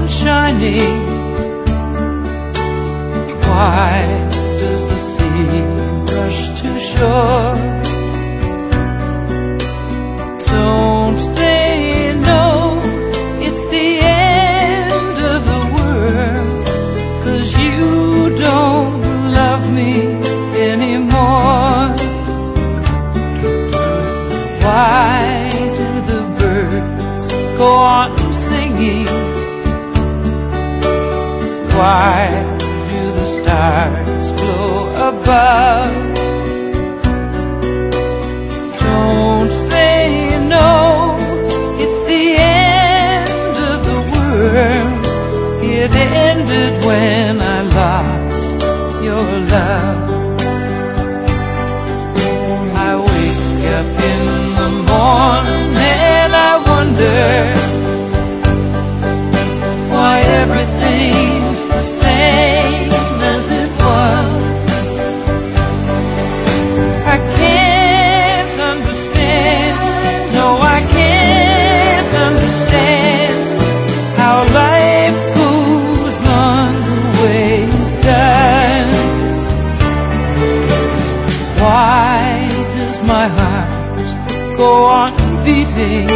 sun shining? Why does the sea rush to shore? Don't they know it's the end of the world? 'Cause you don't love me anymore. Why do the birds go on singing? Why do the stars glow above? Don't they know it's the end of the world? It ended when I lost your love. I wake up in the morning and I wonder why everything's the same as it was. I can't understand, no I can't understand how life goes on the way it does. Why does my heart go on beating?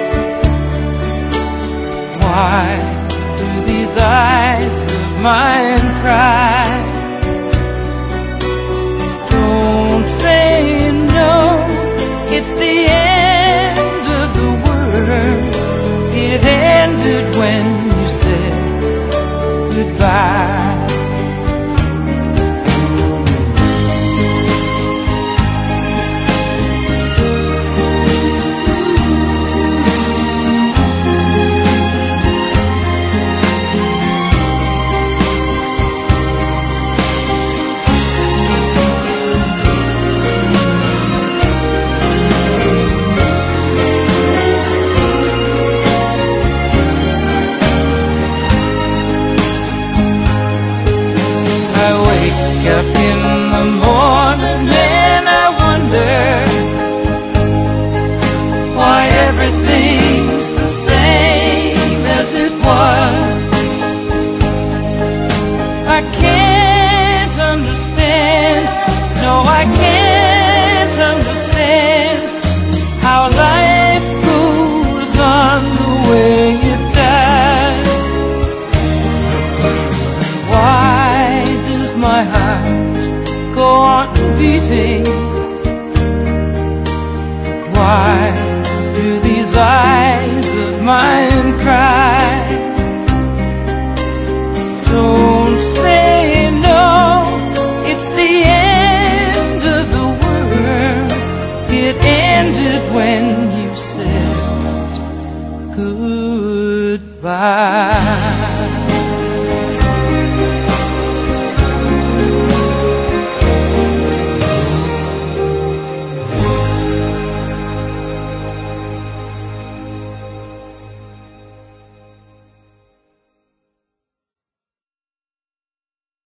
Why do these eyes of mine cry? Don't they know it's the end of the world? It ended when you said goodbye. I wake up in the morning and I wonder why everything's the same as it was. I can't understand, no I can't understand how life goes on the way it does. Why does my heart go on beating? Why do these eyes of mine cry? Don't they know it's the end of the world? It ended when you said goodbye.